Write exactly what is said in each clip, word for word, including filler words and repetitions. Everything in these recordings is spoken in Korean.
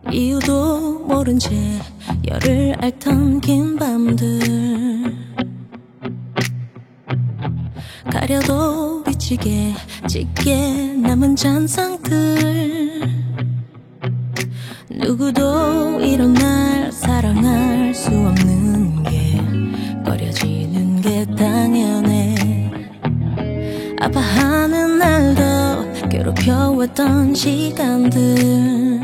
이유도 모른 채 열을 앓던 긴 밤들 가려도 비치게 짙게 남은 잔상들 누구도 이런 날 사랑할 수 없는 게 꺼려지는 게 당연해 아파하는 날도 괴롭혀왔던 시간들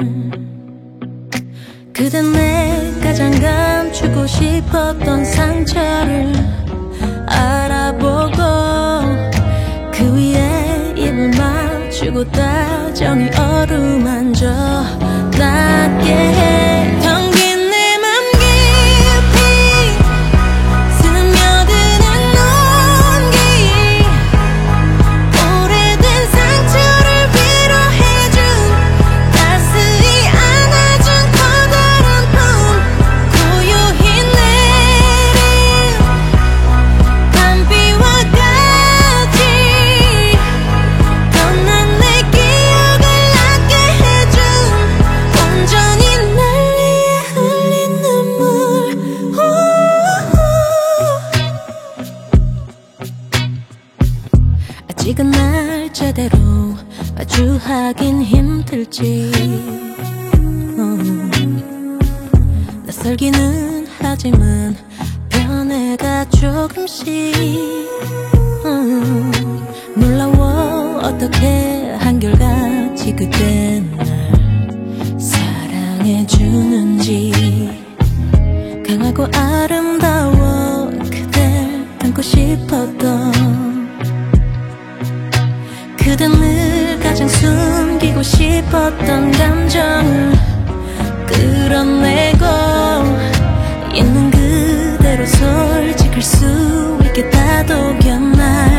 그댄 내 가장 감추고 싶었던 상처를 알아보고 그 위에 입을 맞추고 다정히 어루만져 낫게 해 텅빈 내 맘 깊이 스며드는 온기 오래된 상처를 위로해준 따스히 안아준 커다란 품 고요히 내린 밤비와 같이 떠난 내 기억을 낫게 해준 온전히 날 위해 흘린 눈물 아직은 날 제대로 마주하긴 힘들지 음. 낯설기는 하지만 변해가 조금씩 음. 놀라워 어떻게 한결같이 그대 날 사랑해주는지 강하고 아름다워 그댈 담고 싶었던 그댄 늘 가장 숨기고 싶었던 감정을 끌어내고 있는 그대로 솔직할 수 있게 다독여 날